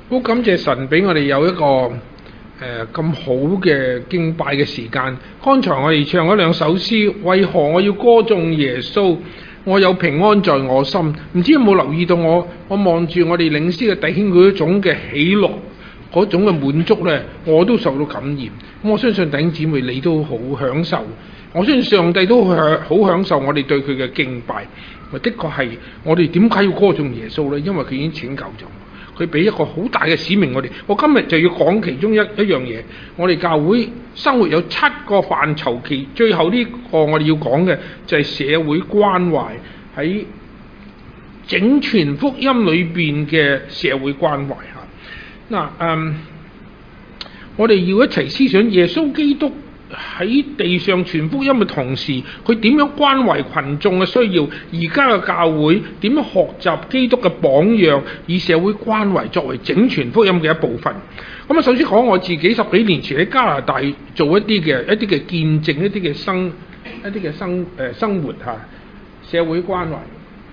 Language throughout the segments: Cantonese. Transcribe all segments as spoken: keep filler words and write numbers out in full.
好感謝神俾我哋有一個誒咁、呃、好嘅敬拜嘅時間。剛才我哋唱咗兩首詩，為何我要歌頌耶穌？我有平安在我心。唔知有冇留意到我？我望住我哋領詩嘅弟兄嗰種嘅喜樂，嗰種嘅滿足呢，我都受到感染。我相信弟兄姊妹你都好享受。我相信上帝都好享受我哋對佢嘅敬拜。的確係我哋點解要歌頌耶穌呢？因為佢已經拯救咗，佢俾一個好大嘅使命我哋。我今日就要講其中一一樣嘢。我哋教會生活有七個範疇，其最後呢個我哋要講嘅就係社會關懷，喺整全福音裏邊嘅社會關懷嚇。嗱，嗯，我哋要一齊思想耶穌基督喺地上傳福音嘅同時，佢點樣關懷群眾嘅需要？而家嘅教會點樣學習基督嘅榜樣，以社會關懷作為整全福音嘅一部分？咁啊，首先講我自己十幾年前喺加拿大做一啲嘅一啲嘅見證，一啲嘅生一啲嘅生誒、呃、生活嚇社會關懷。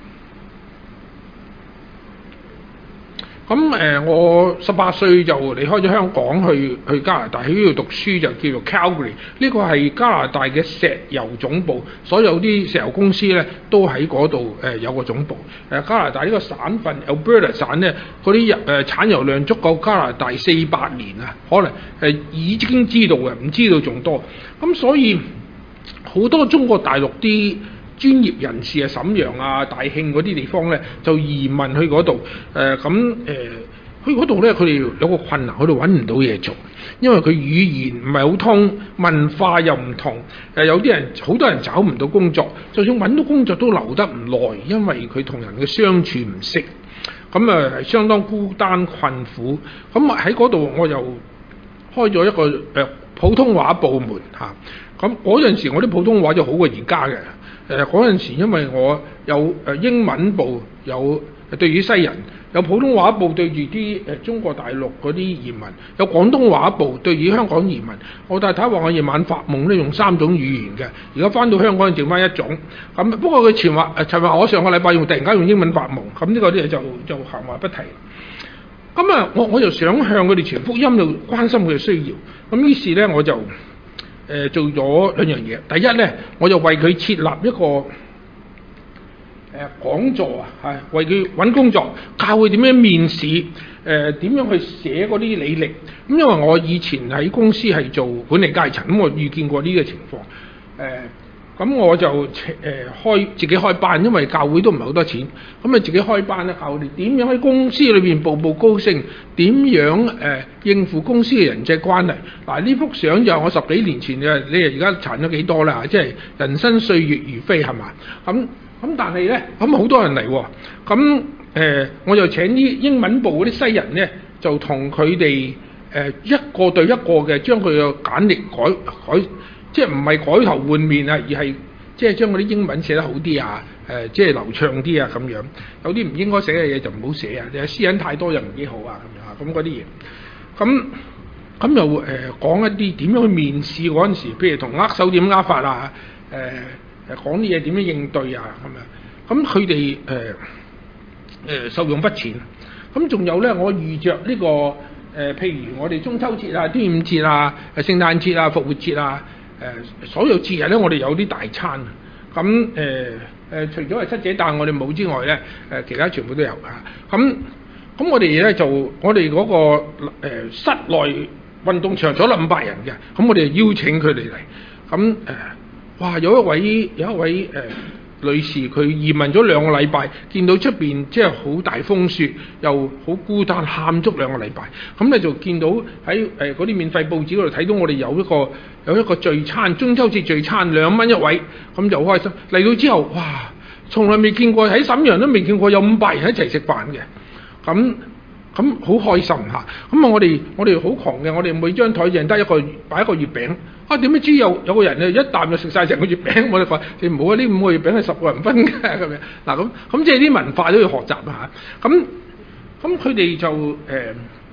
咁誒、呃，我十八歲就離開咗香港去去加拿大，喺呢度讀書，就叫做 Calgary。呢個係加拿大嘅石油總部，所有啲石油公司咧都喺嗰度誒有個總部。誒、呃、加拿大呢個省份 Alberta 省咧，嗰啲誒產油量足夠加拿大四百年啊，可能誒已經知道嘅，唔知道仲多。咁所以好多中國大陸啲專業人士啊，瀋陽啊、大慶嗰啲地方咧，就移民去嗰度。誒咁誒，去嗰度咧，佢哋有個困難，佢哋揾唔到嘢做，因為佢語言唔係好通，文化又唔同。誒有啲人，好多人找唔到工作，就算揾到工作都留得唔耐，因為佢同人嘅相處唔識。咁啊，係相當孤單困苦。咁啊喺嗰度，我又開咗一個誒、呃、普通話部門嚇。咁嗰陣時，我啲普通話就好過而家嘅。誒嗰陣時，因為我有誒英文部，有對住西人，有普通話部對住啲誒中國大陸嗰啲移民，有廣東話部對住香港移民。我太太話我夜晚發夢咧用三種語言嘅，而家翻到香港剩翻一種。咁不過佢前話誒尋日我上個禮拜用突然間用英文發夢，咁呢個啲嘢就就閒話不提。咁啊，我我就想向佢哋傳福音，就關心佢嘅需要。咁於是咧我就，誒、呃、做咗兩樣嘢。第一咧，我就為佢設立一個誒、呃、講座啊，係為佢揾工作，教佢點樣面試，誒、呃、點樣去寫嗰啲履歷。咁因為我以前喺公司係做管理階層，咁我遇見過呢個情況。誒、呃、咁我就誒、呃、開自己開班，因為教會都唔係好多錢，咁啊自己開班咧，教佢哋點樣喺公司裏邊步步高升，點樣誒、呃、應付公司嘅人際關係。嗱，呢幅相就係我十幾年前嘅，你而家殘咗幾多啦？即係人生歲月如飛係嘛？咁咁但係咧，咁好多人嚟喎。咁誒、呃，我就請啲英文部嗰啲西人咧，就同佢哋誒一個對一個嘅將佢嘅簡歷改改。即係唔係改頭換面啊，而係即係將嗰啲英文寫得好啲啊，誒、呃、即係流暢啲啊咁樣。有啲唔應該寫嘅嘢就唔好寫啊，你私隱太多又唔幾好啊咁樣啊，咁嗰啲嘢。咁咁又誒、呃、講一啲點樣去面試嗰陣時，譬如同握手點握法啊，誒誒講啲嘢點樣應對啊咁樣。咁佢哋誒誒受用不淺。咁仲有咧，我遇着呢、這個誒、呃，譬如我哋中秋節啊、端午節啊、誒聖誕節啊、復活節啊。誒、呃、所有節日咧，我哋有啲大餐，咁誒誒，除咗係七姐誕我哋冇之外咧，誒、呃、其他全部都有㗎。咁咁我哋咧就我哋嗰、那個、呃、室內運動場坐咗五百人嘅，咁我哋邀請佢哋嚟。咁誒、呃，哇！有一位有一位誒、呃、女士，佢移民咗兩個禮拜，見到出邊即係好大風雪，又好孤單，喊足兩個禮拜。咁咧就見到喺誒嗰啲免費報紙嗰度睇到我哋有一個。有一個聚餐，中秋節聚餐兩蚊一位，咁就好開心。嚟到之後，哇！從來未見過喺瀋陽都未見過有五百人一齊食飯嘅，咁咁好開心嚇。咁啊，我哋我哋好窮嘅，我哋每張台淨得一個擺一個月餅。啊，點知有有個人咧一啖就食晒成個月餅，我哋話你唔好啊！呢五個月餅係十個人分嘅咁樣。嗱咁咁即係啲文化都要學習啊嚇。咁咁佢哋就誒。呃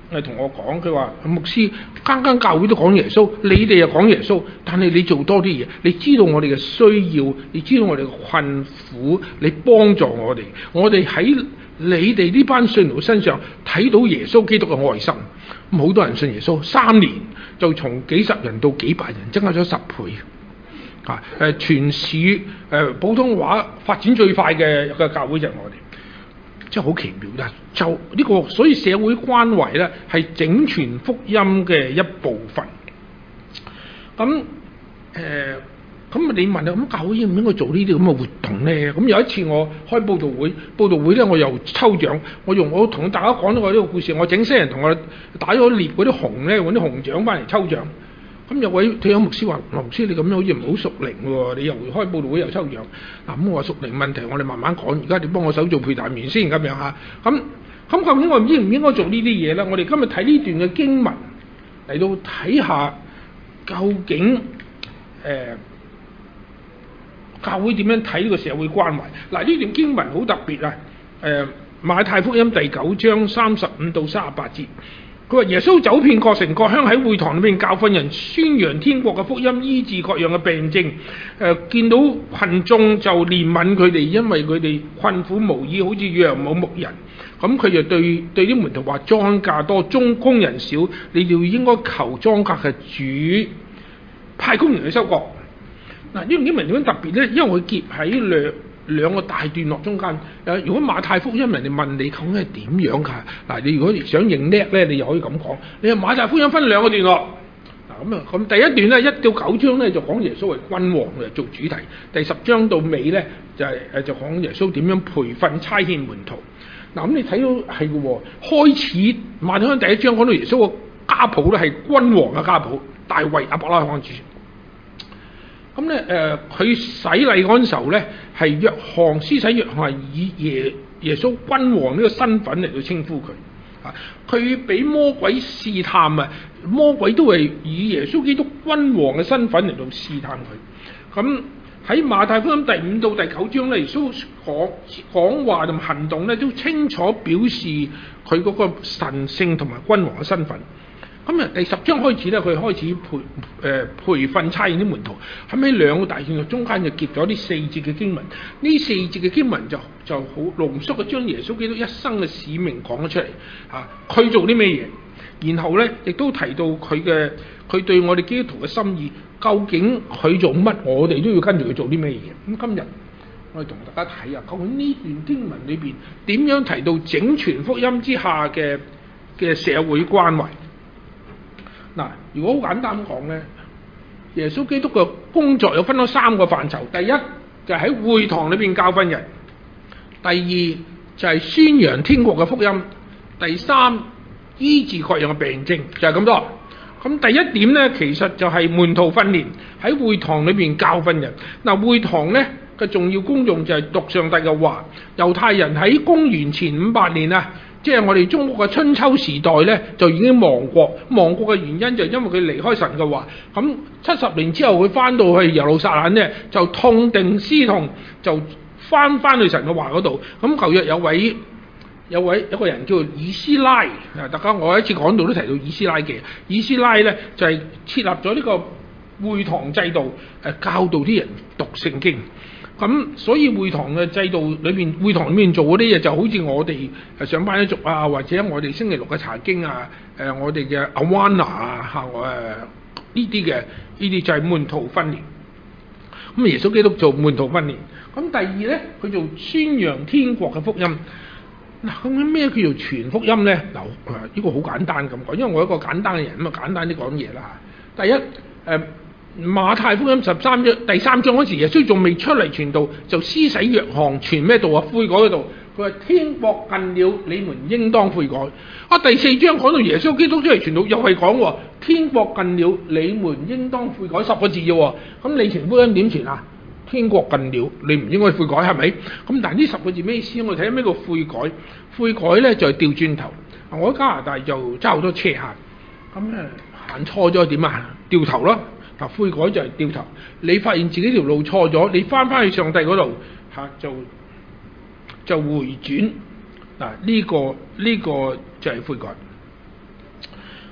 誒同我講，佢話牧師間間教會都講耶穌，你哋又講耶穌，但係你做多啲嘢，你知道我哋嘅需要，你知道我哋嘅困苦，你幫助我哋，我哋喺你哋呢班信徒身上睇到耶穌基督嘅愛心。咁好多人信耶穌，三年就從幾十人到幾百人，增加咗十倍。啊誒，全市誒、呃、普通話發展最快嘅嘅教會就係我哋。真係好奇妙啦！就呢、這個，所以社會關懷咧係整全福音嘅一部分。咁誒，咁、呃、你問啊，咁教會應唔應該做呢啲咁嘅活動咧？咁有一次我開佈道會，佈道會咧我又抽獎，我用我同大家講咗個呢個故事，我整些人同我打咗獵嗰啲熊咧，揾啲熊獎翻嚟抽獎。咁有位退休牧師話：羅牧師，你咁樣好似唔好屬靈喎，你又開佈道會又抽獎。嗱，咁我話屬靈問題，我哋慢慢講。而家你幫我手做配搭麵先咁樣嚇。咁咁究竟我應唔應該做呢啲嘢咧？我哋今日睇呢段嘅經文嚟到睇下，究竟誒、呃、教會點樣睇呢個社會關懷？嗱，呢段經文好特別啊！誒、呃、馬太福音第九章三十五到三十八節。佢話耶穌走遍各城各鄉，喺會堂裏面教訓人，宣揚天國嘅福音，醫治各樣嘅病症。誒、呃，見到群眾就憐憫佢哋，因為佢哋困苦無依，好似羊冇牧人。咁佢就對對啲門徒話：莊稼多，中工人少，你哋應該求莊稼嘅主派工人去收割。嗱，呢段經文點樣特別咧？因為佢夾喺兩兩個大段落中間。誒，如果馬太福音人哋問你究竟係點樣㗎？嗱，你如果想認叻咧，你又可以咁講。你話馬太福音分兩個段落。嗱，咁啊，咁第一段咧，一到九章咧就講耶穌係君王嘅做主題。第十章到尾咧就係誒就講耶穌點樣培訓差遣門徒。嗱，咁你睇到係嘅喎，開始馬太福音第一章講到耶穌個家譜咧係君王嘅家譜，大衛亞伯拉罕子。咁咧誒，佢洗禮嗰陣時候咧，係約翰施洗約翰係以耶耶穌君王呢個身份嚟到稱呼佢。啊，佢俾魔鬼試探啊，魔鬼都係以耶穌基督君王嘅身份嚟到試探佢。咁喺馬太福音第五到第九章咧，耶穌講講話同行動咧，都清楚表示佢嗰個神聖同埋君王嘅身份。咁啊，第十章開始咧，佢開始培誒、呃、培訓差遣啲門徒。喺尾兩個大段嘅中間就結咗啲四節嘅經文。呢四節嘅經文就就好濃縮嘅將耶穌基督一生嘅使命講咗出嚟。嚇、啊，佢做啲咩嘢？然後咧，亦都提到佢嘅佢對我哋基督徒嘅心意。究竟佢做乜，我哋都要跟住佢做啲咩嘢？咁今日我哋同大家睇下，究竟呢段經文裏邊點樣提到整全福音之下嘅嘅社會關懷？嗱，如果好簡單講咧，耶穌基督嘅工作有分咗三個範疇。第一就係喺會堂裏邊教訓人；第二就係宣揚天國嘅福音；第三醫治各樣嘅病症，就係咁多。咁第一點咧，其實就係門徒訓練，喺會堂裏邊教訓人。嗱，會堂咧嘅重要功用就係讀上帝嘅話。猶太人喺公元前五百年啊，即係我哋中國嘅春秋時代咧，就已經亡國。亡國嘅原因就係因為佢離開神嘅話。咁七十年之後，佢翻到去耶路撒冷咧，就痛定思痛，就翻翻去神嘅話嗰度。咁舊約有位有位一個人叫做以斯拉，啊，大家我一次講到都提到以斯拉嘅。以斯拉咧就係、是、設立咗呢個會堂制度，誒教導啲人讀聖經。咁所以會堂嘅制度裏邊，會堂裏面做嗰啲嘢就好似我哋誒上班一族啊，或者我哋星期六嘅查經啊，誒、呃、我哋嘅 Awana 啊，嚇誒呢啲嘅呢啲就係門徒訓練。咁耶穌基督做門徒訓練。咁第二咧，佢做宣揚天國嘅福音。嗱，咁咩叫做全福音咧？嗱，誒呢個好簡單咁講，因為我一個簡單嘅人咁啊，簡單啲講嘢啦。第一誒。呃馬太福音十三章第三章嗰時，耶穌仲未出嚟傳道，就施洗約翰傳咩道啊？悔改嗰度，佢話天國近了，你們應當悔改。啊，第四章講到耶穌基督出嚟傳道，又係講天國近了，你們應當悔改，十個字啫。咁你傳福音點傳啊？天國近了，你唔應該悔改，係咪？咁但係呢十個字咩意思？我哋睇下咩叫悔改。悔改咧就係掉轉頭。我喺加拿大就揸好多車行，咁咧行錯咗點啊？掉頭咯。嗱，悔改就係掉頭，你發現自己條路錯咗，你翻返去上帝嗰度嚇，就就回轉。嗱，呢個呢個就係悔改。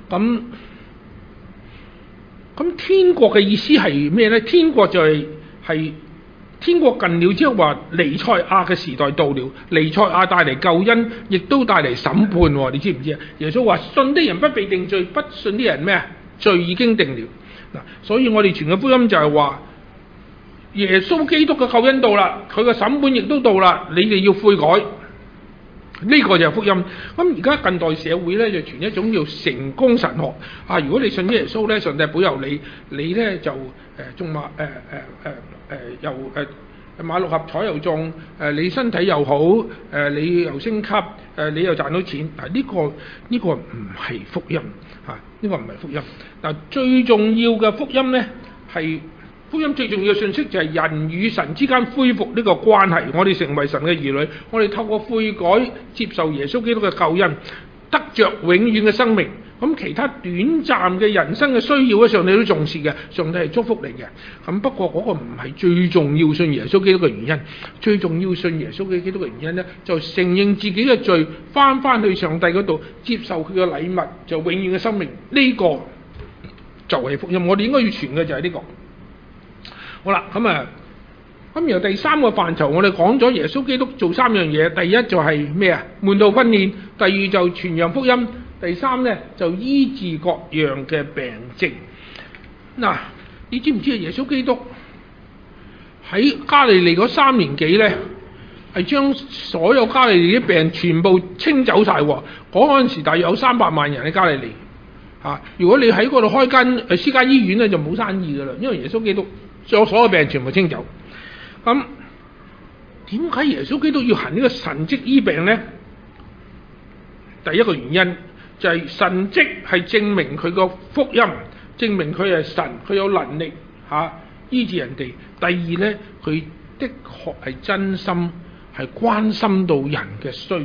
咁咁天國嘅意思係咩呢？天國就係、是、係天國近了，即係話彌賽亞嘅時代到了，彌賽亞帶嚟救恩，亦都帶嚟審判喎。你知唔知啊？耶穌話：信的人不被定罪，不信的人咩啊？罪已經定了。嗱，所以我哋傳嘅福音就係話，耶穌基督嘅救恩到啦，佢嘅審判亦都到啦，你哋要悔改。呢個就係福音。咁而家近代社會咧就傳一種叫成功神學啊！如果你信耶穌咧，上帝保佑你，你咧就誒中馬誒誒誒誒又誒買六合彩又中，誒、呃、你身體又好，誒、呃、你又升級，誒、呃、你又賺到錢。嗱、啊、呢、這個呢、這個唔係福音嚇，呢、啊這個唔係福音。嗱、啊、最重要嘅福音咧係。福音最重要嘅信息就係人與神之間恢復呢個關係，我哋成為神嘅兒女，我哋透過悔改接受耶穌基督嘅救恩，得着永遠嘅生命。咁其他短暫嘅人生嘅需要咧，上帝都重視嘅，上帝係祝福你嘅。咁不過嗰個唔係最重要信耶穌基督嘅原因，最重要信耶穌基督嘅原因咧，就承認自己嘅罪，翻翻去上帝嗰度接受佢嘅禮物，就永遠嘅生命。呢、這個就係福音，我哋應該要傳嘅就係呢、這個。好啦，咁啊，咁由第三個範疇，我哋講咗耶穌基督做三樣嘢。第一就係咩啊？門徒訓練。第二就傳揚福音。第三咧就醫治各樣嘅病症。嗱，你知唔知啊？耶穌基督喺加利利嗰三年幾咧，係將所有加利利啲病全部清走晒。嗰陣時大約有三百萬人喺加利利。嚇，如果你喺嗰度開間誒私家醫院咧，就冇生意噶啦，因為耶穌基督將所有病全部清走。咁點解耶穌基督要行呢個神蹟醫病呢？第一個原因就係、是、神蹟係證明佢個福音，證明佢係神，佢有能力嚇、啊、醫治人哋。第二呢，佢的確係真心係關心到人嘅需要，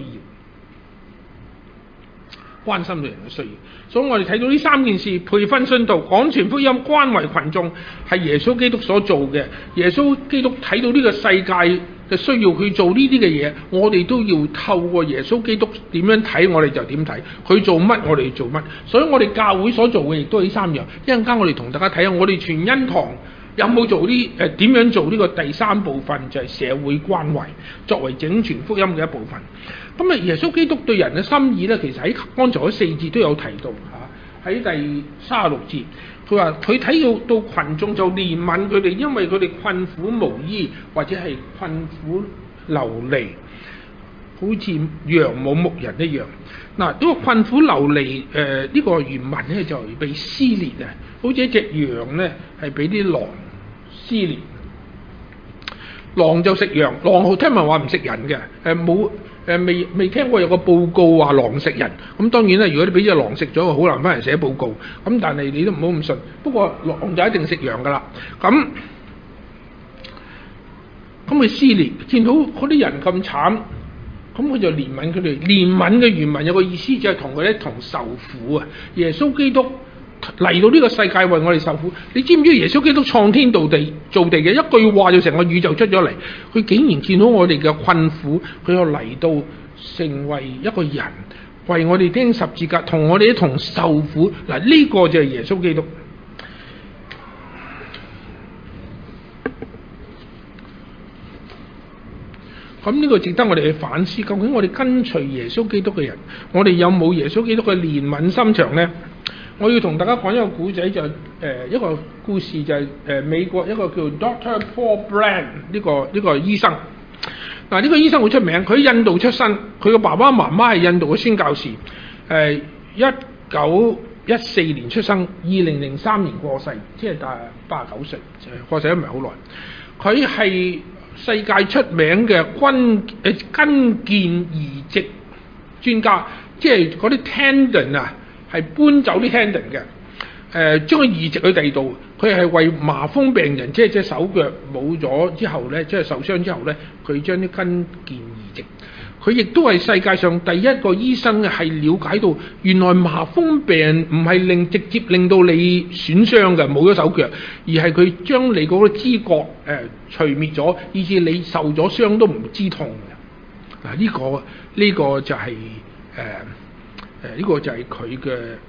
關心到人嘅需要。所以我哋睇到呢三件事：培訓信徒、廣傳福音、關懷群眾，係耶穌基督所做嘅。耶穌基督睇到呢個世界嘅需要，去做呢啲嘅嘢，我哋都要透過耶穌基督點樣睇，我哋就點睇。佢做乜，我哋做乜。所以我哋教會所做嘅亦都係呢三樣。一陣間我哋同大家睇下，我哋全恩堂有冇做呢？誒點樣做呢個第三部分，就係、是、社會關懷，作為整全福音嘅一部分。咁啊，耶穌基督對人嘅心意咧，其實喺剛才嗰四節都有提到嚇。喺、啊、第三十六節，佢話佢睇到到羣眾就憐憫佢哋，因為佢哋困苦無依或者係困苦流離，好似羊冇牧人一樣。嗱、啊，呢、這個困苦流離誒，呢、呃這個原文咧就係被撕裂啊，好似一隻羊咧係俾啲狼撕裂。狼就食羊，狼好聽聞話唔食人嘅，誒冇誒未未聽過有個報告話狼食人。咁當然啦，如果你俾隻狼食咗，好難翻嚟寫報告。咁但係你都唔好咁信。不過狼就一定食羊噶啦。咁咁佢撕裂，見到嗰啲人咁慘，咁佢就憐憫佢哋。憐憫嘅原文有個意思就係同佢哋一同受苦啊！耶穌基督嚟到呢個世界為我哋受苦，你知唔知耶穌基督創天造地造地嘅一句話就成個宇宙出咗嚟？佢竟然見到我哋嘅困苦，佢又嚟到成為一個人，為我哋釘十字架，同我哋一同受苦。嗱，呢個就係耶穌基督。咁呢個值得我哋去反思，究竟我哋跟隨耶穌基督嘅人，我哋有冇耶穌基督嘅憐憫心腸呢？我要同大家講一個故仔，就係、是、誒、呃、一個故事、就是，就係誒美國一個叫 Doctor Paul Brand 呢、這個呢、這個醫生。嗱、啊，呢、這個醫生好出名，佢喺印度出生，佢個爸爸媽媽係印度嘅宣教士。誒一九一四年出生，二零零三年過世，即係大八十九歲，過世都唔係好耐。佢係世界出名嘅軍誒筋腱移植專家，即係嗰啲 tendon 啊。係搬走啲 tendon 嘅，誒、呃、將佢移植去第二度。佢係為麻風病人，即係隻手腳冇咗之後咧，即係受傷之後咧，佢將啲筋腱移植。佢亦都係世界上第一個醫生係了解到，原來麻風病唔係令直接令到你損傷嘅，冇咗手腳，而係佢將你嗰個知覺誒、呃、除滅咗，以致你受咗傷都唔知痛嘅。嗱、啊，呢、這個呢、這個就係、是、誒。呃誒呢、呃這個就係佢嘅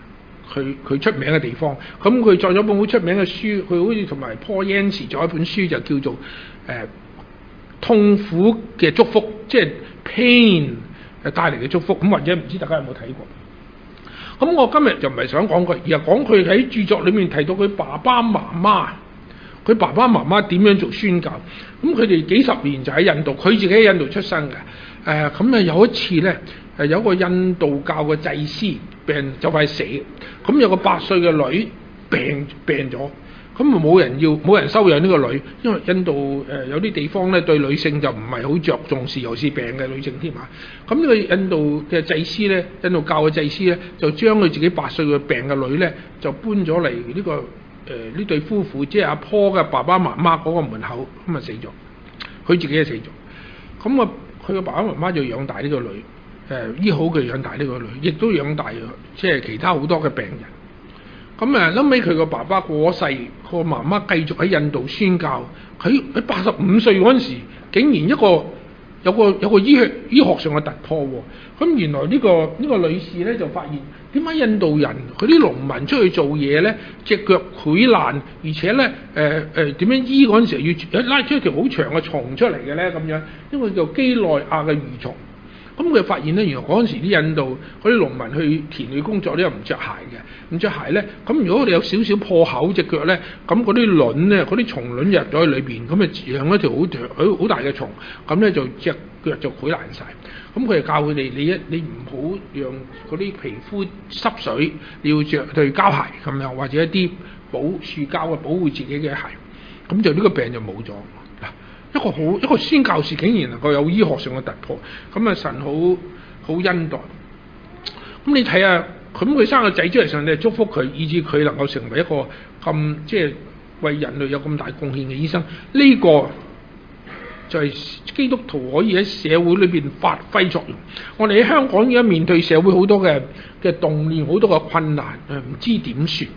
佢佢出名嘅地方。咁佢作咗本好出名嘅書，佢好似同埋 Paul Yancey 作一本書就叫做誒、呃、痛苦嘅祝福，即係 pain 誒帶嚟嘅祝福。咁或者唔知大家有冇睇過？咁我今日就唔係想講佢，而係講佢喺著作裏面提到佢爸爸媽媽，佢爸爸媽媽點樣做宣教。咁佢哋幾十年就喺印度，佢自己喺印度出生嘅。誒咁啊有一次咧，誒有個印度教嘅祭司病就快死，咁有個八歲嘅女病病咗，咁啊冇人要冇人收養呢個女，因為印度誒、呃、有啲地方咧對女性就唔係好着重視，尤其是病嘅女性添嚇。咁呢個印度嘅祭司咧，印度教嘅祭司咧，就將佢自己八歲嘅病嘅女咧，就搬咗嚟呢個誒呢、呃、對夫婦，即係阿坡嘅爸爸媽媽嗰個門口，咁啊死咗，佢自己就死咗。咁啊佢嘅爸爸媽媽就養大呢個女，誒、呃、醫好佢養大呢個女，亦都養大即係其他好多嘅病人。咁啊，後尾佢個爸爸過咗世，個媽媽繼續喺印度宣教。佢喺八十五歲嗰陣時，竟然一個有個有個醫學醫學上嘅突破喎。咁原來呢、呢個呢、呢個女士咧就發現點解印度人佢啲農民出去做嘢咧，隻腳潰爛，而且咧誒誒點樣醫嗰陣時要拉出一條好長嘅蟲出嚟嘅咧咁樣，因為叫基內亞嘅蠕蟲。咁佢發現咧，原來嗰陣時啲印度嗰啲農民去田裏工作咧，又唔着鞋嘅，唔着鞋咧，咁如果我哋有少少破口隻腳咧，咁嗰啲卵咧，嗰啲蟲卵入咗去裏邊，咁啊養一條好長好好大嘅蟲，咁咧就隻腳就潰爛晒。咁佢就教佢哋，你一你唔好讓嗰啲皮膚濕水，你要着對膠鞋咁樣，或者一啲保樹膠嘅保護自己嘅鞋，咁就呢個病就冇咗。一個好一個宣教士竟然能夠有醫學上嘅突破，咁啊神好好恩待。咁你睇下，咁佢生個仔出嚟，上帝祝福佢，以致佢能夠成為一個咁即係為人類有咁大貢獻嘅醫生。呢、這個就係基督徒可以喺社會裏邊發揮作用。我哋喺香港而家面對社會好多嘅嘅動亂，好多嘅困難，誒唔知點算。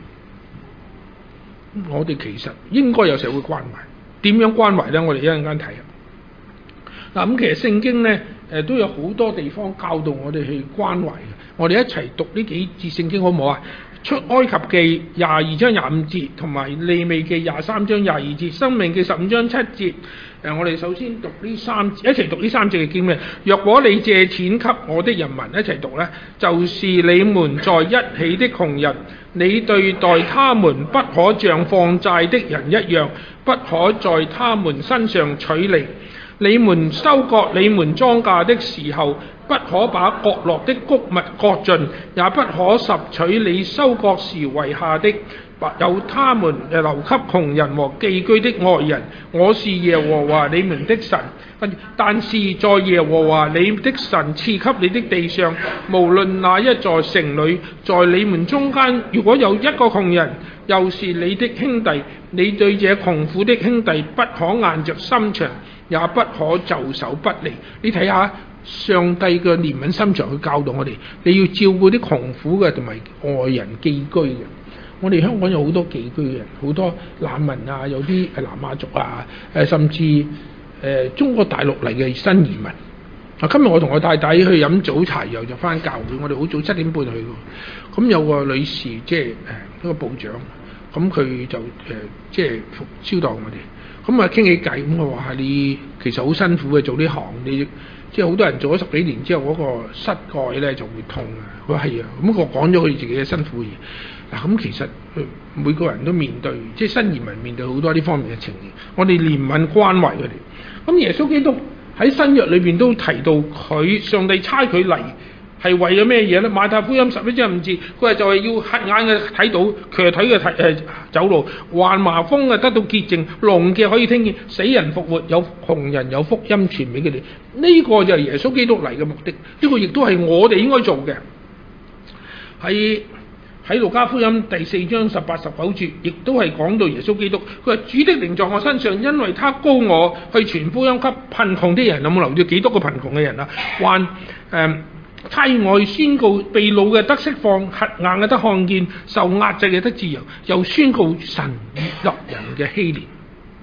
我哋其實應該有社會關懷。點樣關懷呢？我哋一陣間睇嗱，咁其實聖經呢，誒、呃、都有好多地方教導我哋去關懷嘅。我哋一齊讀呢幾節聖經好唔好啊？出埃及記廿二章廿五節，同埋利未記廿三章廿二節，申命記十五章七節。誒、呃，我哋首先讀呢三節，一齊讀呢三節嘅經咩？若果你借錢給我的人民，一齊讀呢，就是你們在一起的窮人，你對待他們不可像放債的人一樣，不可在他們身上取利。你們收割你們莊稼的時候，不可把角落的穀物割盡，也不可拾取你收割時遺下的，有他們留給窮人和寄居的外人。我是耶和華你們的神。但是在耶和華你的神賜給你的地上，無論哪一座城裏，在你們中間，如果有一個窮人，又是你的兄弟，你對這窮苦的兄弟不可硬着心腸，也不可袖手不理。你睇下上帝嘅憐憫心腸去教導我哋，你要照顧啲窮苦嘅同埋外人寄居嘅。我哋香港有好多寄居嘅人，好多難民啊，有啲係南亞族啊，誒甚至誒、呃、中國大陸嚟嘅新移民。啊，今日我同我太太去飲早茶，然後就翻教會，我哋好早七點半去嘅。咁有個女士，即係誒一個部長，咁佢就誒、呃、即係招待我哋。咁啊傾起偈，咁我話你其實好辛苦嘅做呢行，你即係好多人做咗十幾年之後，嗰、那個膝蓋咧就會痛啊。佢話係啊，咁我講咗佢自己嘅辛苦嘢。嗱，咁其實每個人都面對，即係新移民面對好多呢方面嘅情形，我哋憐憫關懷佢哋。咁耶穌基督喺新約裏邊都提到佢上帝差佢嚟係為咗咩嘢咧？馬太福音十一章五節，佢話就係要瞎眼嘅睇到，瘸腿嘅睇誒走路，患麻風嘅得到潔淨，聾嘅可以聽見，死人復活，有窮人有福音傳俾佢哋。呢、這個就係耶穌基督嚟嘅目的，呢、這個亦都係我哋應該做嘅。喺喺路加福音第四章十八十九節，亦都係講到耶穌基督。佢話主的靈在我身上，因為他膏我去傳福音給貧窮的人。有冇留意幾多個貧窮嘅人啊？還誒差我去宣告被擄嘅得釋放，瞎眼嘅得看見，受壓制嘅得自由，又宣告神悅納人嘅禧年。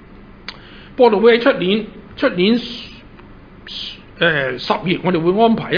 播道會喺出年出年誒十月，我哋會安排一個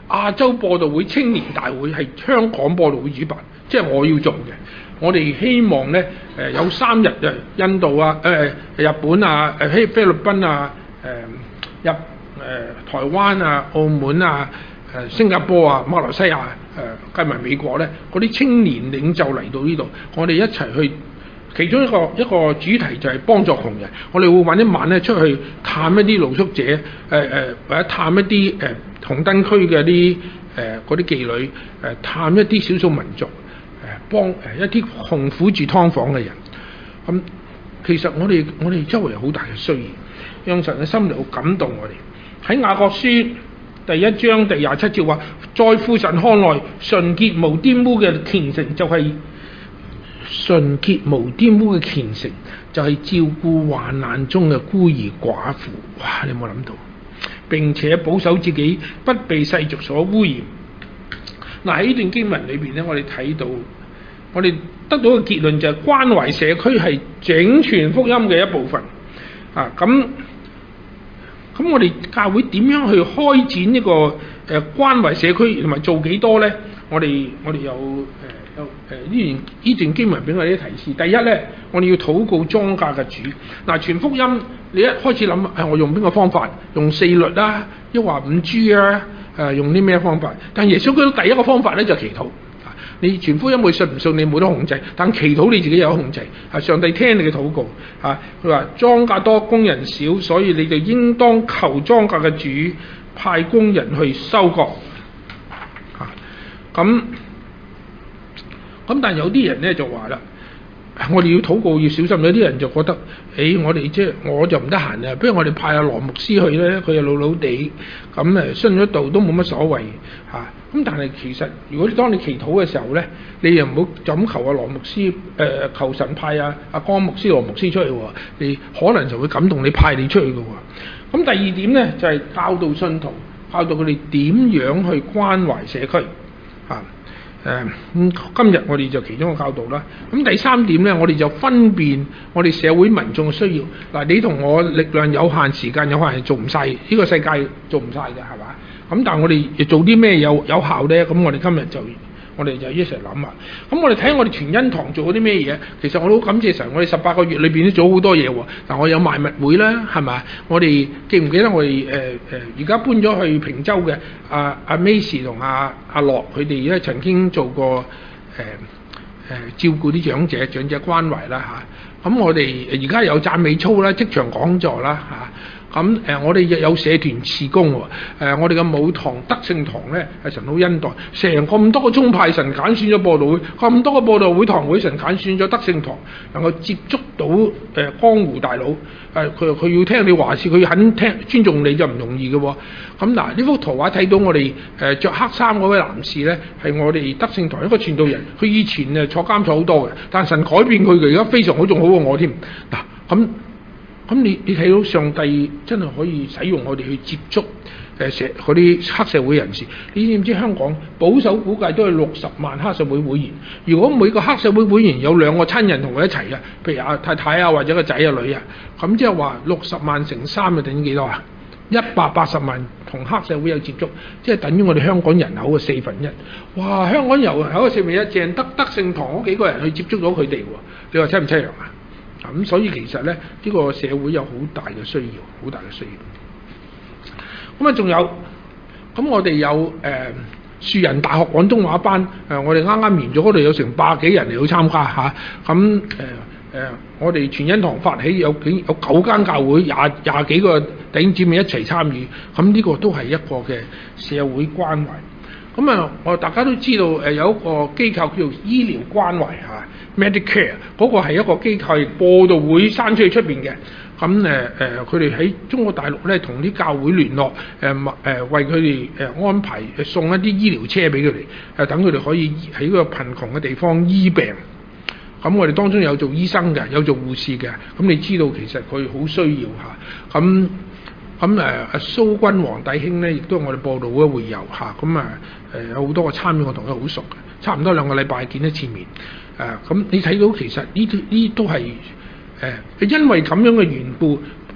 亞洲播道會青年大會係香港播道會主辦，即係我要做嘅。我哋希望咧誒、呃、有三日誒印度啊、誒、呃、日本啊、誒菲菲律賓啊、誒、呃、入誒、呃、台灣啊、澳門啊、誒、呃、新加坡啊、馬來西亞誒計埋美國咧，嗰啲青年領袖嚟到呢度，我哋一齊去。其中一個一個主題就係幫助窮人，我哋會揾一晚咧出去探一啲露宿者，誒、呃、誒或者探一啲誒、呃、紅燈區嘅啲誒嗰啲妓女，誒、呃、探一啲少數民族，誒、呃、幫誒一啲窮苦住劏房嘅人。咁、嗯、其實我哋我哋周圍有好大嘅需要，讓神嘅心嚟好感動我哋。喺雅各書第一章第廿七節話，在父神看來純潔無玷污嘅虔誠就係、是。純潔無玷污嘅虔誠就係照顧患難中嘅孤兒寡婦。哇！你有冇諗到？並且保守自己不被世俗所污染。嗱，喺呢段經文裏邊咧，我哋睇到，我哋得到嘅結論就係關懷社區係整全福音嘅一部分。啊，咁咁我哋教會點樣去開展呢個誒關懷社區，同埋做幾多咧？我哋我哋有誒。有誒呢段呢段經文俾我哋啲提示。第一咧，我哋要禱告莊稼嘅主。嗱，傳福音你一開始諗係、哎、我用邊個方法？用四律啦，抑或五 G 啊？誒、呃、用啲咩方法？但耶穌基督第一個方法咧就係、祈禱。你傳福音會信唔信你冇得控制，但祈禱你自己有得控制。係上帝聽你嘅禱告。啊，佢話莊稼多工人少，所以你就應當求莊稼嘅主派工人去收割。啊，咁。咁但係有啲人咧就話啦，我哋要禱告要小心。有啲人就覺得，誒、欸、我哋即係我就唔得閒啊，不如我哋派阿羅牧師去咧，佢又老老地，咁誒信咗道都冇乜所謂嚇。咁、啊、但係其實如果當你祈禱嘅時候咧，你又唔好就咁求阿羅牧師誒、呃、求神派啊阿江牧師羅牧師出去喎，你可能就會感動你派你出去嘅喎。咁第二點咧就係、是、教導信徒，教導佢哋點樣去關懷社區嚇。啊誒咁、嗯、今日我哋就其中一個教導啦。咁第三點咧，我哋就分辨我哋社會民眾嘅需要。嗱，你同我力量有限，時間有限，係做唔晒呢個世界做唔晒嘅，係嘛？咁但係我哋做啲咩有有效咧？咁我哋今日就我哋就一齊諗啊。咁我哋睇下我哋全恩堂做咗啲咩嘢？其實我都好感謝神，我哋十八個月裏邊都做好多嘢喎。嗱，我有賣物會啦，係咪？我哋記唔記得我哋誒誒而家搬咗去坪洲嘅阿阿 Macy 同阿阿樂佢哋咧曾經做過誒誒、呃呃、照顧啲長者、長者關懷啦嚇。咁、啊、我哋而家有讚美操啦、職場講座啦嚇。啊咁誒、呃，我哋亦有社團事工喎、呃。我哋嘅母堂德聖堂咧係神好恩待，成咁多個宗派神揀選咗播道會，咁多個播道會堂會神揀選咗德聖堂，能夠接觸到誒、呃、江湖大佬。誒佢佢要聽你話事，佢肯聽尊重你就唔容易嘅喎。咁、嗯、嗱，呢幅圖畫睇到我哋誒著黑衫嗰位男士咧，係我哋德聖堂一個傳道人。佢以前誒坐監坐好多嘅，但神改變佢嘅，而家非常好，仲好過我添。嗱、嗯、咁。咁你你睇到上帝真係可以使用我哋去接觸誒社嗰啲黑社會人士。你知唔知香港保守估計都係六十萬黑社會會員？如果每個黑社會會員有兩個親人同佢一齊嘅，譬如阿太太啊或者個仔啊女啊，咁即係話六十萬乘三就等於幾多啊？一百八十萬同黑社會有接觸，即係等於我哋香港人口嘅四分一。哇！香港人口嘅四分一，淨得德聖堂嗰幾個人去接觸到佢哋喎，你話淒唔淒涼啊？咁、嗯、所以其實咧，呢、這個社會有好大嘅需要，好大嘅需要。咁啊，仲有，咁我哋有誒、呃、樹仁大學廣東話班，誒、呃、我哋啱啱完咗嗰度有成百幾人嚟到參加嚇。咁誒誒，我哋全恩堂發起有幾有九間教會，廿廿幾個弟兄姊妹一齊參與。咁、嗯、呢、這個都係一個嘅社會關懷。咁啊，我大家都知道誒有一個機構叫做醫療關懷嚇 Medicare，嗰個係一個機構，播道會生出去出邊嘅。咁誒誒，佢哋喺中國大陸咧同啲教會聯絡，誒、呃、誒、呃、為佢哋誒安排送一啲醫療車俾佢哋，誒等佢哋可以喺個貧窮嘅地方醫病。咁我哋當中有做醫生嘅，有做護士嘅。咁你知道其實佢好需要嚇。咁咁誒阿蘇君皇弟兄咧，亦都係我哋播道會會友嚇。咁啊誒有好多個參與，我同佢好熟嘅，差唔多兩個禮拜見一次面。誒、啊、咁你睇到其實呢啲呢都係誒、呃，因為咁樣嘅緣故，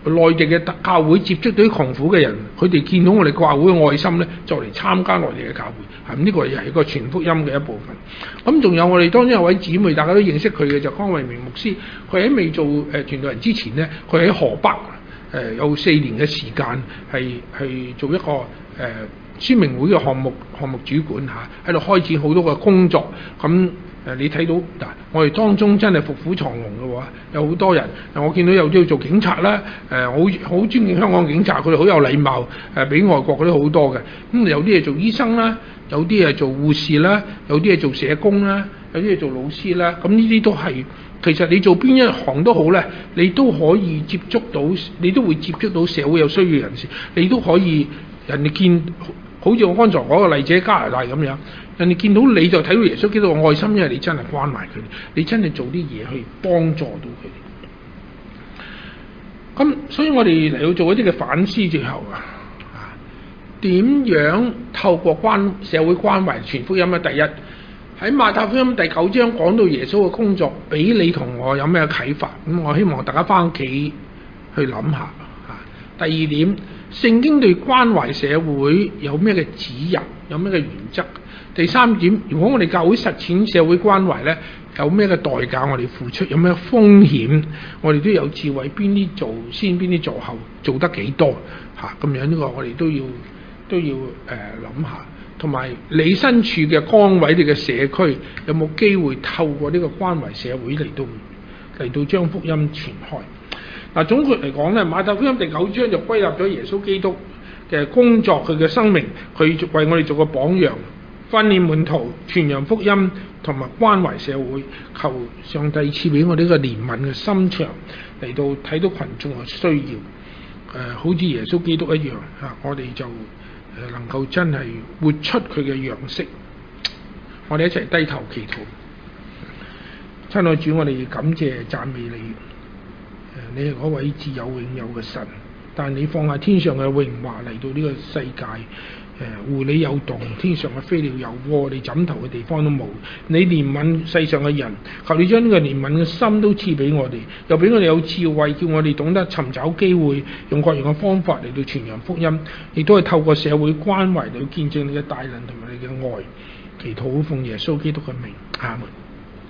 內地嘅教會接觸到啲窮苦嘅人，佢哋見到我哋教會嘅愛心咧，就嚟參加內地嘅教會。咁呢個又係一個傳福音嘅一部分。咁仲有我哋當中有位姊妹，大家都認識佢嘅就江惠明牧師。佢喺未做誒傳道人之前咧，佢喺河北誒、呃、有四年嘅時間係係做一個誒。呃宣明會嘅項目項目主管嚇，喺度開展好多嘅工作。咁誒，你睇到嗱，我哋當中真係伏虎藏龍嘅喎，有好多人。我見到有啲做警察啦，誒好好尊敬香港警察，佢哋好有禮貌，誒比外國嗰啲好多嘅。咁有啲係做醫生啦，有啲係做護士啦，有啲係做社工啦，有啲係做老師啦。咁呢啲都係其實你做邊一行都好咧，你都可以接觸到，你都會接觸到社會有需要人士，你都可以人哋見。好似我剛才講個例子喺加拿大咁樣，人哋見到你就睇到耶穌基督嘅愛心，因為你真係關懷佢哋，你真係做啲嘢去幫助到佢哋。咁所以我哋嚟到做一啲嘅反思之後啊，啊點樣透過關社會關懷傳福音咧？第一喺馬太福音第九章講到耶穌嘅工作，俾你同我有咩啟發？咁我希望大家翻屋企去諗下。啊，第二點。聖經對關懷社會有咩嘅指引，有咩嘅原則？第三點，如果我哋教會實踐社會關懷呢，有咩嘅代價我哋付出，有咩風險，我哋都有智慧，邊啲做先，邊啲做後，做得幾多嚇？咁樣呢個我哋都要都要誒諗下。同埋你身處嘅崗位，你嘅社區有冇機會透過呢個關懷社會嚟到嚟到將福音傳開？嗱，總括嚟講咧，馬太福音第九章就歸納咗耶穌基督嘅工作，佢嘅生命，佢為我哋做個榜樣，訓練門徒，傳揚福音，同埋關懷社會，求上帝賜俾我哋一個憐憫嘅心腸，嚟到睇到群眾嘅需要，誒、呃，好似耶穌基督一樣嚇，我哋就誒能夠真係活出佢嘅樣式。我哋一齊低頭祈禱，親愛主，我哋感謝讚美你。你係嗰位自有永有嘅神，但你放下天上嘅榮華嚟到呢個世界，誒、呃、狐狸有洞，天上嘅飛鳥有窩，你枕頭嘅地方都冇。你憐憫世上嘅人，求你將呢個憐憫嘅心都賜俾我哋，又俾我哋有智慧，叫我哋懂得尋找機會，用各樣嘅方法嚟到傳揚福音，亦都係透過社會關懷嚟到見證你嘅大能同埋你嘅愛。祈禱奉耶穌基督嘅名，阿門。